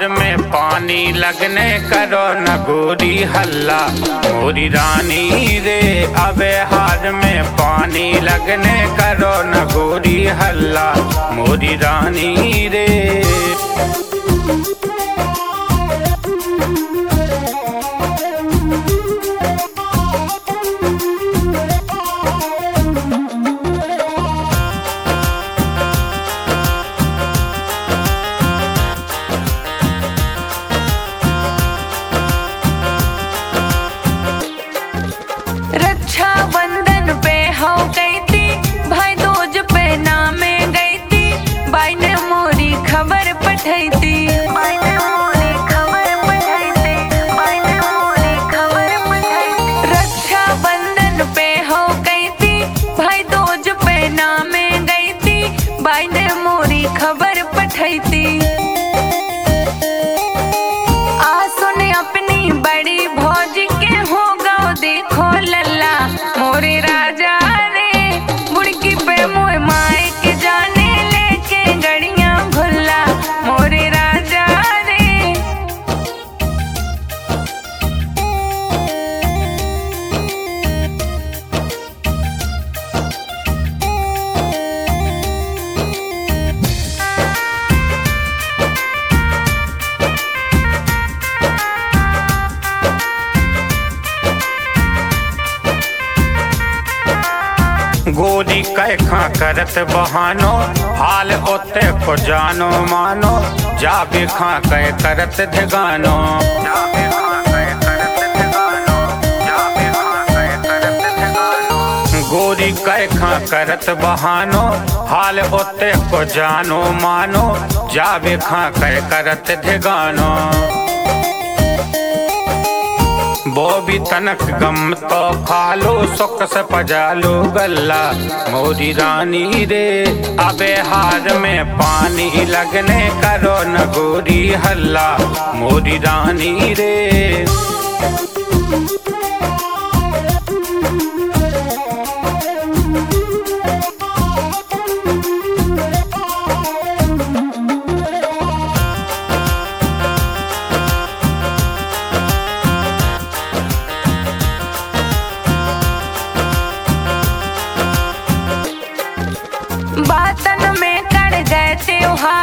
हार में पानी लगने करो न गोरी हल्ला मोरी रानी रे। अबे हार में पानी लगने करो न गोरी हल्ला मोरी रानी रे। रक्षाबंधन पे हो गई थी, भाई दूज पे नामे गई थी, भाई ने मोरी खबर पठाई थी, भाई ने मोरी खबर पठाई थी, भाई ने मोरी खबर पठाई थी। रक्षाबंधन पे हो गई थी, भाई दूज पे नामे गई थी, भाई ने मोरी खबर पठाई थी। आ सुन अपनी बड़ी भौजी के हो गाओ देखो लल्ला मोरे राजा रे। बुड़की पे मोए माए के जाने लेके गड़ियां भुल्ला मोरे राजा रे। गोरी कैखा करत बहानो हाल ओते को जानो मानो जाबे खा कै करत धिगानो। गोरी कैखा करत बहानो हाल ओते को जानो मानो जाबे खा कै करत धिगानो। वो भी तनक गम तो खालो सुख से पजालो गल्ला मोरी रानी रे। अबे हार में पानी लगने करो न गोरी हल्ला मोरी रानी रे। बातन में कड़ गए त्योहार